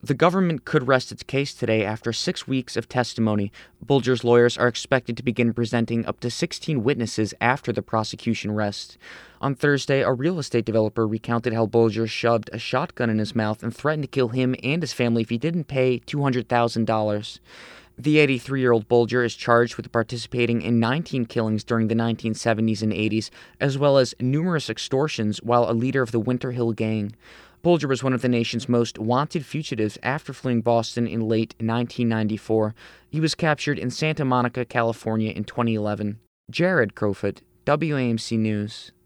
The government could rest its case today after 6 weeks of testimony. Bulger's lawyers are expected to begin presenting up to 16 witnesses after the prosecution rests. On Thursday, a real estate developer recounted how Bulger shoved a shotgun in his mouth and threatened to kill him and his family if he didn't pay $200,000. The 83-year-old Bulger is charged with participating in 19 killings during the 1970s and 80s, as well as numerous extortions while a leader of the Winter Hill Gang. Bulger was one of the nation's most wanted fugitives after fleeing Boston in late 1994. He was captured in Santa Monica, California in 2011. Jared Crowfoot, WAMC News.